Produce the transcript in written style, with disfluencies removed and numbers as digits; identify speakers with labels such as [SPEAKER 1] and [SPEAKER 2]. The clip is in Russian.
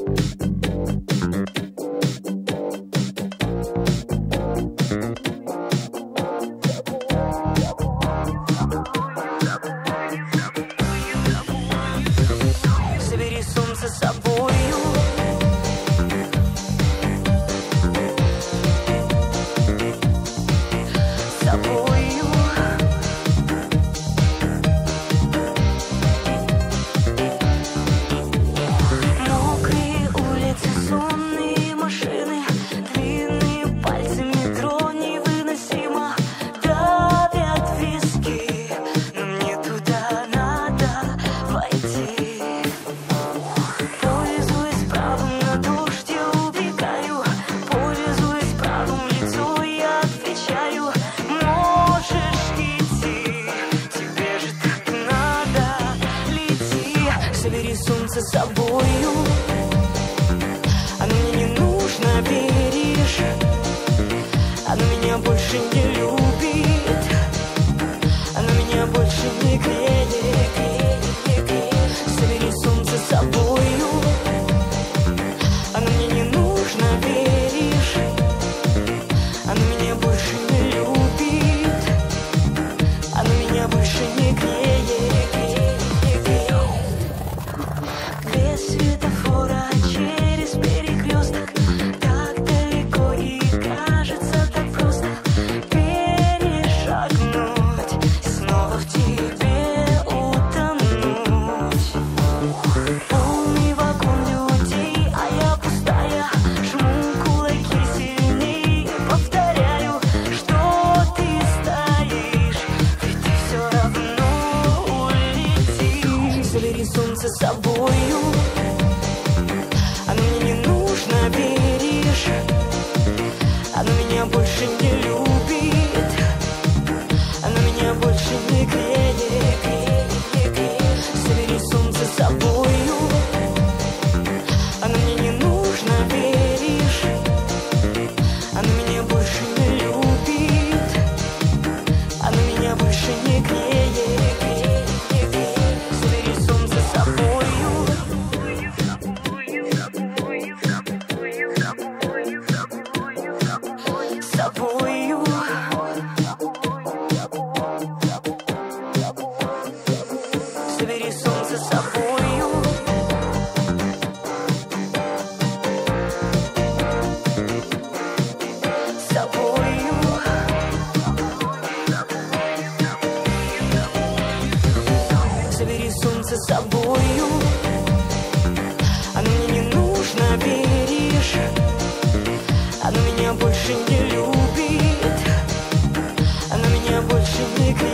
[SPEAKER 1] Солнце с собою, оно мне не нужно, веришь? Оно меня больше не любит, оно меня больше не греет. Забери солнце с собою, оно мне не нужно, веришь? Оно меня больше не любит, оно меня больше не греет. Светофора через перекресток, так далеко и кажется так просто перешагнуть, снова в тебе утонуть. Полный вагон людей, а я пустая, жму кулаки сильней, повторяю, что ты стоишь, ведь ты все равно улетишь. Забери солнце с собою, оно мне не нужно, веришь? Оно меня больше не любит, оно меня больше не греет. Забери солнце с собою, оно мне не нужно, веришь? Оно меня больше не любит, оно меня больше не греет. Забери солнце с собою, собою. Забери солнце с собою, собою. Забери солнце с собою, оно мне не нужно, веришь? Оно меня больше не любит, оно меня больше не греет.